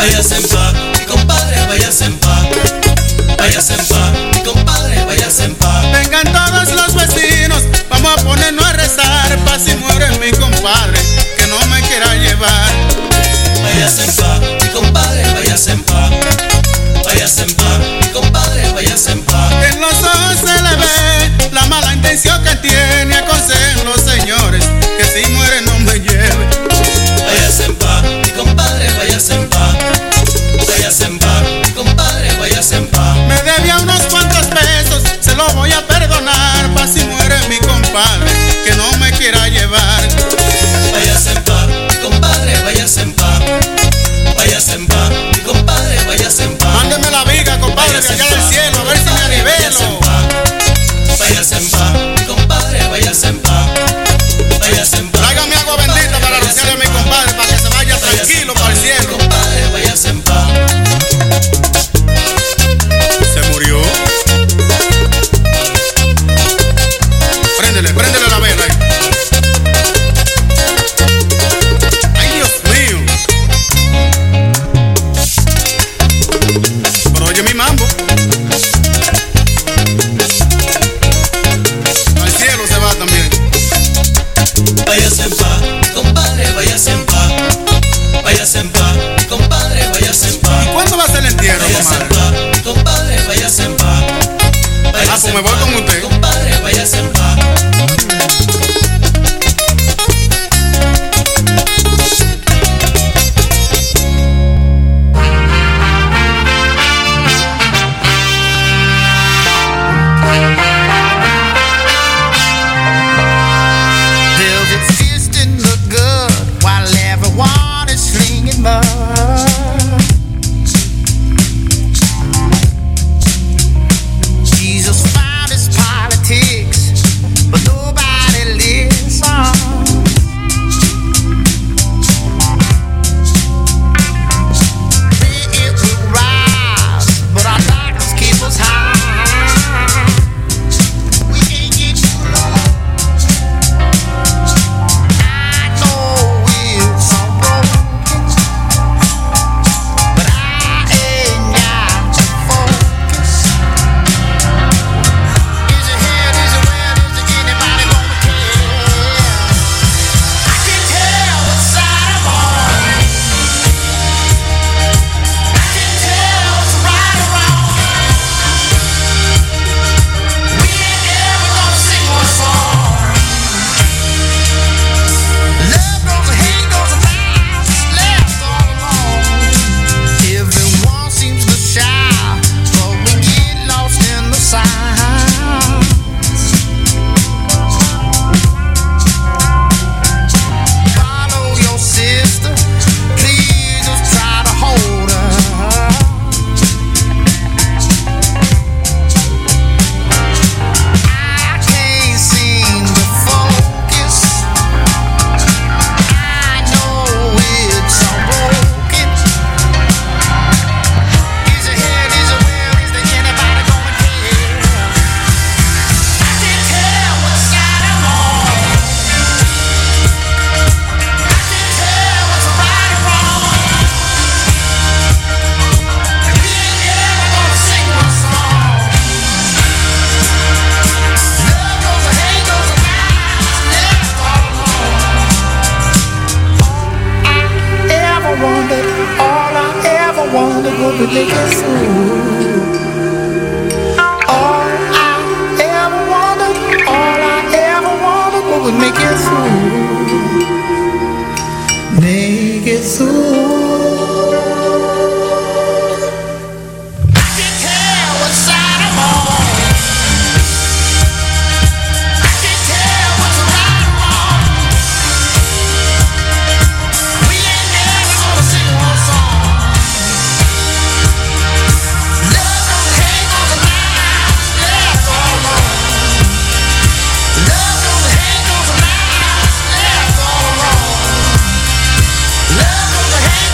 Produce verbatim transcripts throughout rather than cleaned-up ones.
váyase en paz, mi compadre, váyase en paz. Váyase en paz, mi compadre, váyase en paz. Vengan todos los vecinos, vamos a ponernos a rezar, pa' si muere mi compadre, que no me quiera llevar. Váyase en paz, mi compadre, váyase en paz. Váyase en paz, mi compadre, váyase en paz. En los ojos se le ve la mala intención que tiene, aconsejen los señores, que si muere no me lleve. Váyase en paz, mi compadre, váyase en paz. Váyase en paz, mi compadre, váyase en paz. Me debía unos cuantos pesos, se los voy a perdonar, pa' si muere mi compadre, que no me quiera llevar. Váyase en paz, mi compadre, váyase en paz. Váyase en paz, mi compadre, váyase en paz. Mándeme la viga, compadre, de allá del cielo, a ver si me anivelo. Váyase en paz, mi compadre, váyase en paz. Váyase en paz. Tráigame agua bendita para rociarle a mi compadre, para que se vaya tranquilo para el cielo. Compadre, váyase en paz. ¿Se murió? Préndele, préndele la vela ahí. Ay, Dios mío. Pero oye mi mambo. Al cielo se va también. Váyase en paz, mi compadre, váyase en paz. Váyase en paz, mi compadre, váyase en paz. ¿Y cuándo va a ser el entierro, Váyase en comadre? paz, mi compadre, váyase en paz. Ah, pues me voy con usted. Mi compadre, váyase en paz. Velvet fears didn't look good while everyone is slinging mud. Jesus found his politics, but nobody listens. It will rise, but our darkness keeps us high. We can't get too low. I know it's all broken, but I ain't got to focus. Is it here, is it where, is it anybody gonna care? I can tell what side I'm on. I can tell what's right or wrong. We ain't ever gonna sing one song. Love goes and hate goes and lies left all alone. Everyone seems to shout, but we get lost in the silence. Follow your sister, please just try to hold her. I can't seem to focus. I know it's all broken. Is it here, is it where, is there anybody gonna care? I can tell what side I'm on. I can tell what's right or wrong. We ain't ever gonna sing one song. Love goes and hate goes and lies left all alone. I ever wondered, all I ever wondered would we make it through. All I ever wondered, all I ever wondered would we make it through. Make it through. I can tell what side I'm on. I can tell what's right or wrong. We ain't never gonna sing one song. Love goes and hate goes and lies left all alone. Love goes and hate goes and lies left all alone. Love goes and hate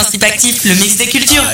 Principe Actif, le mix des cultures.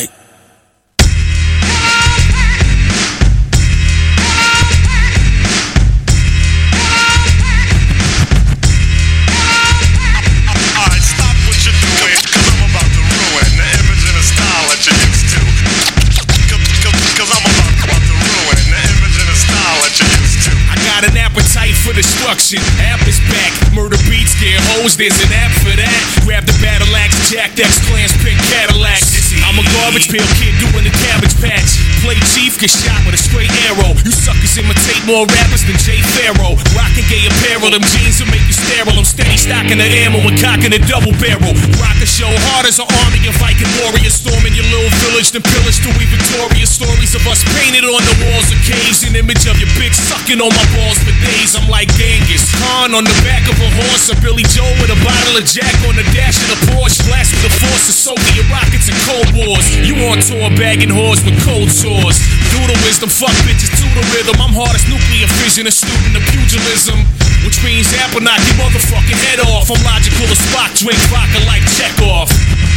Got an appetite for destruction. App is back. Murder beats, get hoes. There's an app for that. Grab the battle axe, Jack X Clans, pick Cadillac. I'm a garbage pail kid doing the cabbage patch. Play chief, get shot with a straight arrow. You suckers imitate more rappers than Jay Farrow. Rockin' gay apparel, them jeans will make you sterile. I'm steady stocking the ammo and cocking a double barrel. Rock a show hard as an army of Viking warriors, storming your little village, then pillage till we victorious. Stories of us painted on the walls of caves. An image of your bitch sucking on my balls for days. I'm like Genghis Khan on the back of a horse, or Billy Joel with a bottle of Jack on the dash of the Porsche. Blast with the force of Soviet rockets and Cold Wars. You on tour bagging whores with cold sores. Do the wisdom, fuck bitches to the rhythm. I'm hard as nuclear fission, a student of pugilism, which means apple knock your motherfucking head off. I'm logical as Spock, drink vodka like Chekhov.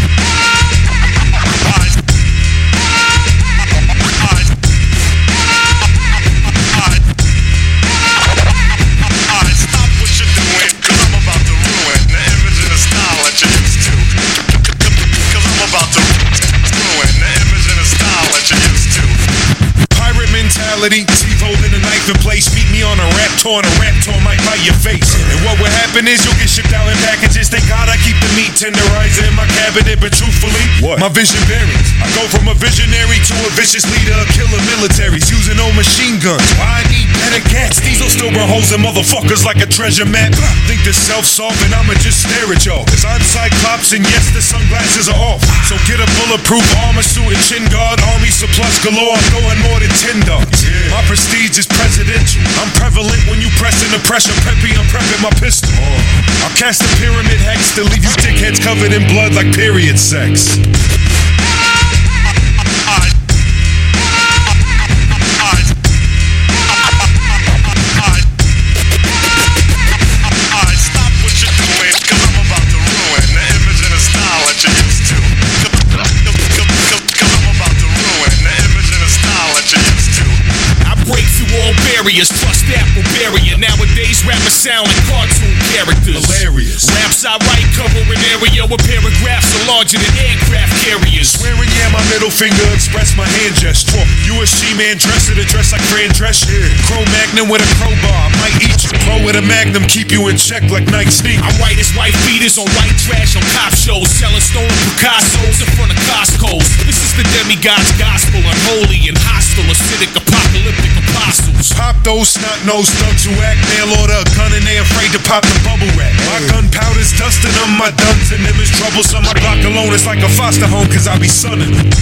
Teeth holding a knife in place. Meet me on a rap tour, and a rap tour might bite your face. And what will happen is you'll get shipped out in packages. Thank God I keep the meat tenderizer in my cabinet. But truthfully, what? My vision varies. I go from a visionary to a vicious leader of killer militaries using old machine guns. Why I need better cats? These will still burn holes in motherfuckers like a treasure map. Think they're self-solving, I'ma just stare at y'all. Cause I'm Cyclops and yes, the sunglasses are off. So get a bulletproof armor suit and chin guard. Army surplus galore, I'm throwing more than ten darts. Yeah. My prestige is presidential. I'm prevalent when you pressing the pressure. Peppy, I'm prepping my pistol. Oh. I'll cast a pyramid hex to leave you dickheads covered in blood like period sex. Trust Apple barrier. Nowadays rappers sound like cartoon characters. Hilarious. Raps I write cover an area where paragraphs are larger than aircraft carriers. Swearing yeah, my middle finger express my hand gesture. You a she-man dressed in a dress like Fran Drescher. Yeah. Crow Magnum with a crowbar, I might eat you. Pro with a Magnum, keep you in check like Nike sneak. I'm white as white beaters on white trash on cop shows, selling stolen Picassos in front of Costco's. This is the demigod's gospel, unholy and hostile, acidic, apocalyptic apostles. Pop those snot-nosed thugs who act mail order a gun and they afraid to pop the bubble wrap. My gunpowder's dusting on my duns and them is troublesome. My block alone is like a foster home cause I be sunning them.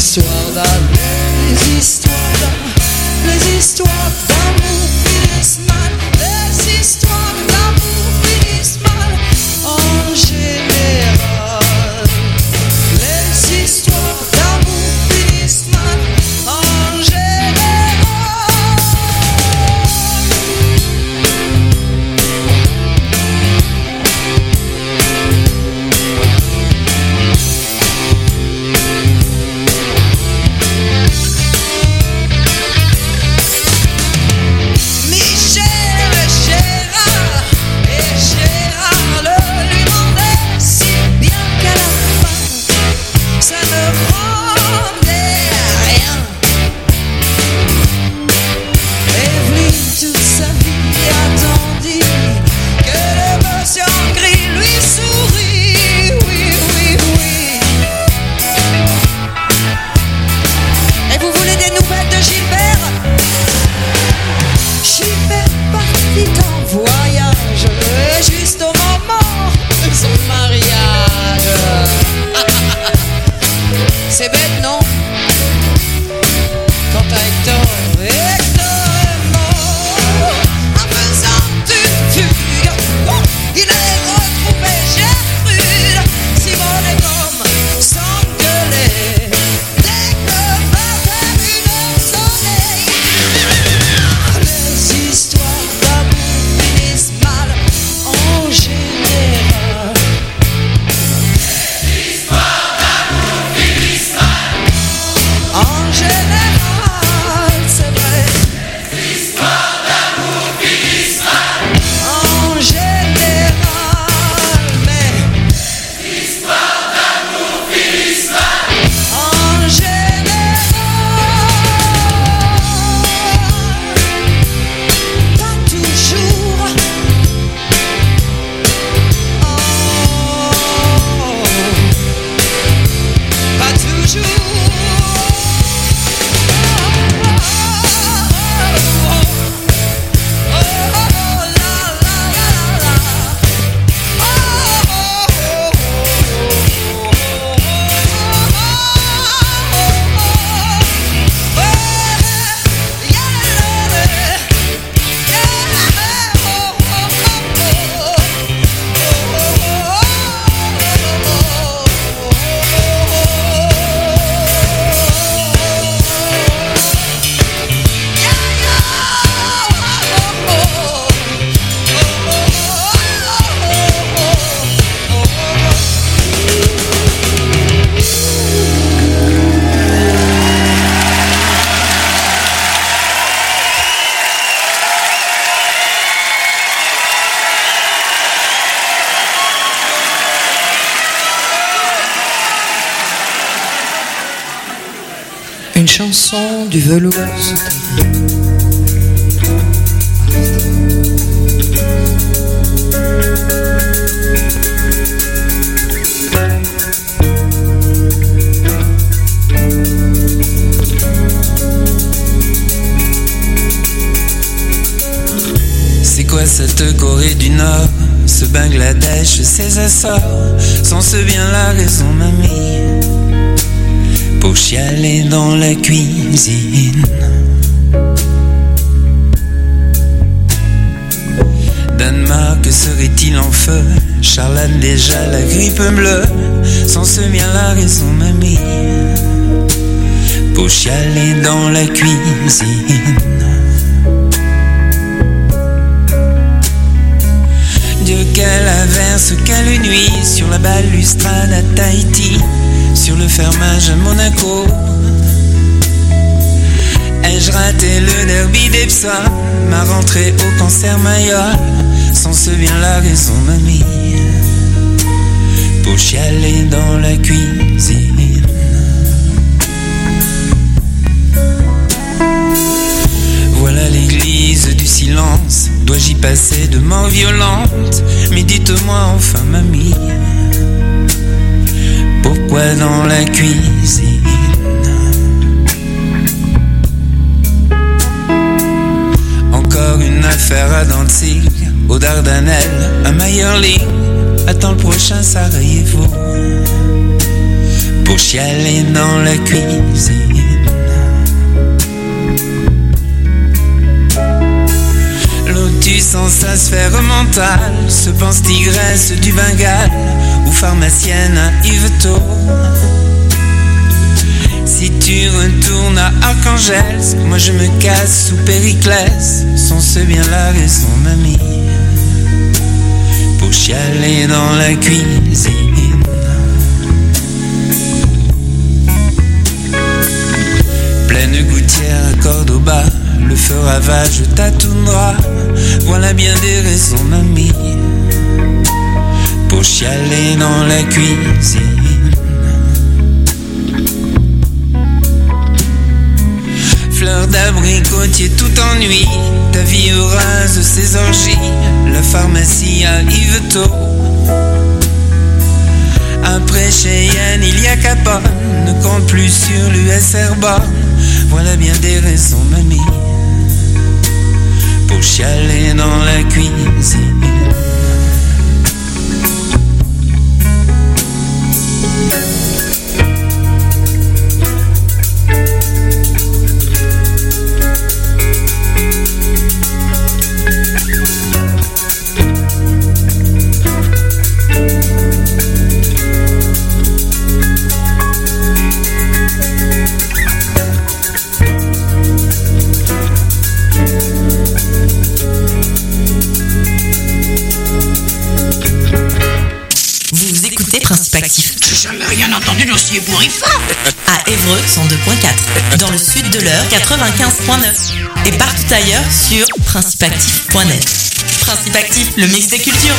histoires d'amour, les histoires d'amour, les histoires d'amour finissent mal, les histoires d'amour finissent mal en général. Les histoires d'amour finissent mal en général. C'est bête, non? Quand Hector, Hector est mort en faisant une fugue, oh, il allait retrouver Gertrude. Simone et Tom s'engueulaient dès que vingt et une heures sonnaient. Les histoires d'amour finissent mal en général. En général, c'est vrai. Les histoires d'amour finissent mal. En général, mais les histoires d'amour finissent mal. En général, pas toujours. Oh, pas toujours. Une chanson du velours sauté. C'est quoi cette Corée du Nord, ce Bangladesh, ces Açores, sans ce bien la raison mamie pour chialer dans la cuisine. Danemark serait-il en feu? Charlane déjà la grippe bleue, sans ce bien la raison mamie pour chialer dans la cuisine. Dieu quelle averse, quelle nuit sur la balustrade à Tahiti, sur le fermage à Monaco. Ai-je raté le derby d'Epsom, ma rentrée au concert Mayol, sans ce bien la raison mamie pour chialer dans la cuisine. Voilà l'église du silence, dois-je y passer de mort violente? Mais dites-moi enfin mamie, pourquoi dans la cuisine? Encore une affaire à Danzig, aux Dardanelles, à Mayerling, attends le prochain Sarajevo pour pour chialer dans la cuisine. Lotus en sa sphère mentale se pense tigresse du Bengale ou pharmacienne à Yvetot. Si tu retournes à Archangelsk, moi je me casse sous Périclès. Sont ce bien la raison, mamie, pour chialer dans la cuisine. Pleine gouttière à Cordoba, le feu ravage ta toundra. Voilà bien des raisons, mamie, pour chialer dans la cuisine. Fleur d'abricotier tout ennui, ta vie heureuse ses orgies, la pharmacie à Yvetot. Après Cheyenne il y a Capone, ne compte plus sur l'U S R Born. Voilà bien des raisons, mamie, pour chialer dans la cuisine. Principe actif. J'ai jamais rien entendu d'aussi ébouriffant. À Évreux, cent deux point quatre. Dans le sud de l'Eure, quatre-vingt-quinze point neuf. Et partout ailleurs sur principe actif point net. Principe Actif, le mix des cultures.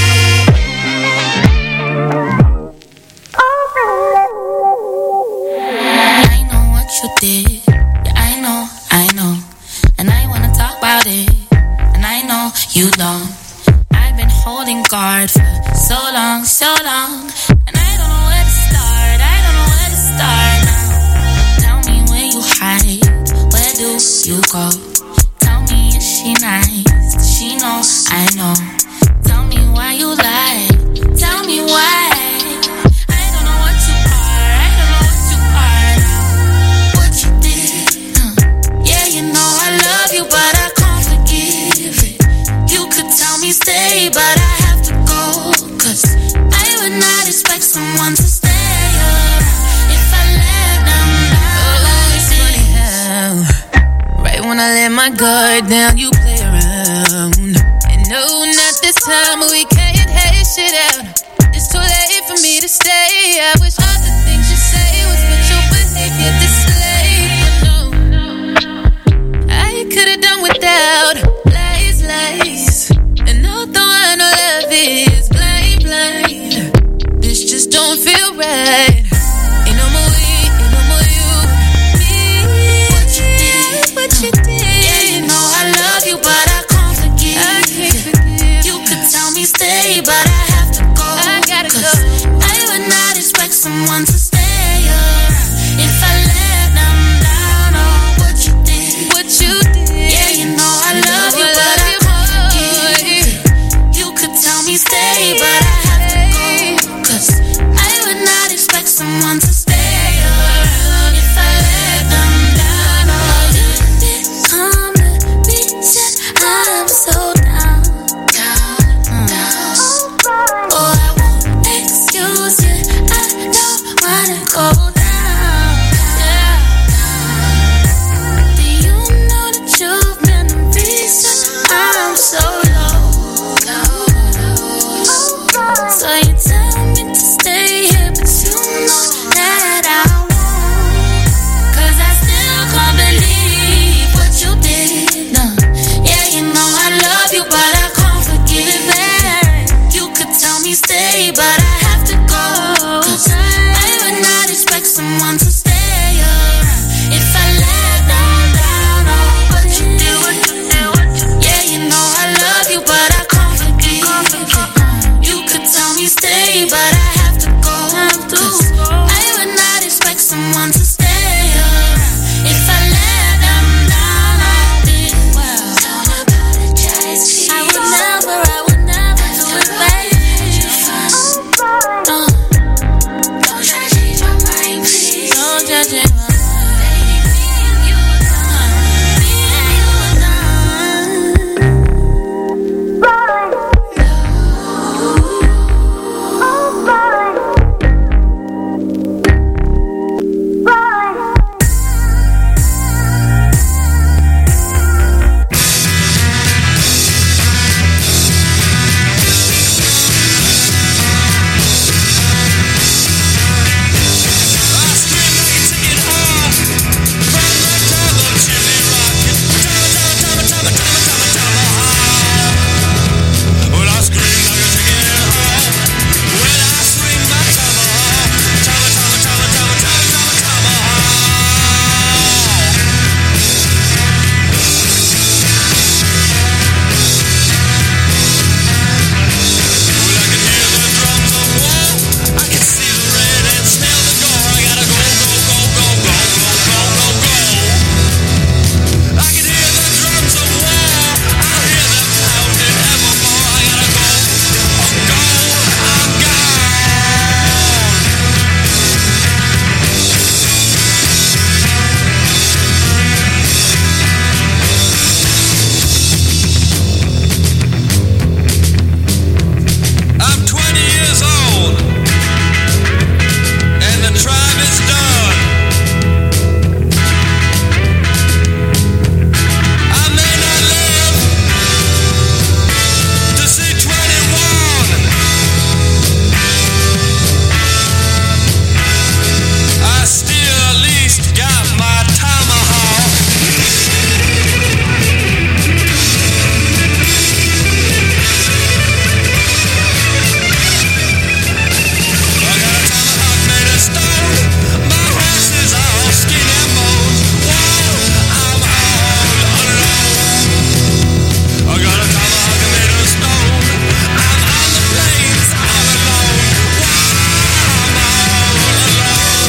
I know what you did. Yeah, I know, I know. And I wanna talk about it. And I know you don't. I've been holding guard for so long, so long. And I don't know where to start, I don't know where to start now. Tell me where you hide, where do you go? Tell me, is she nice? Does she know I know? Tell me why you lie, tell me why. I don't know what you are, I don't know what you are now. What you did, uh, yeah, you know I love you, but I can't forgive it. You could tell me stay, but I have to go. Cause I would not expect someone to stay around if I let them down. Oh, it's funny how right when I let my guard down, you play around. And no, not this time, but we can't hate shit out. It's too late for me to stay. I wish all the things you say was what your behavior display. But no, I could've done without lies, lies. And although I know love is blind, blind, this just don't feel right. Ain't no more we, ain't no more you, me. What you did, what you did. Yeah, you know I love you, but I can't forgive. I can't forgive. You could tell me stay, but I have to go. I gotta go. I would not expect someone to stay around if I let them down. Oh, what you did, what you did. Yeah, you know I love you, but I can't forgive. You could tell me stay, but I have to go. Cause I would not expect someone to stay around if I let them down. Oh, you did come to me, said I'm so down, down, down. Oh, I won't excuse it, I don't wanna go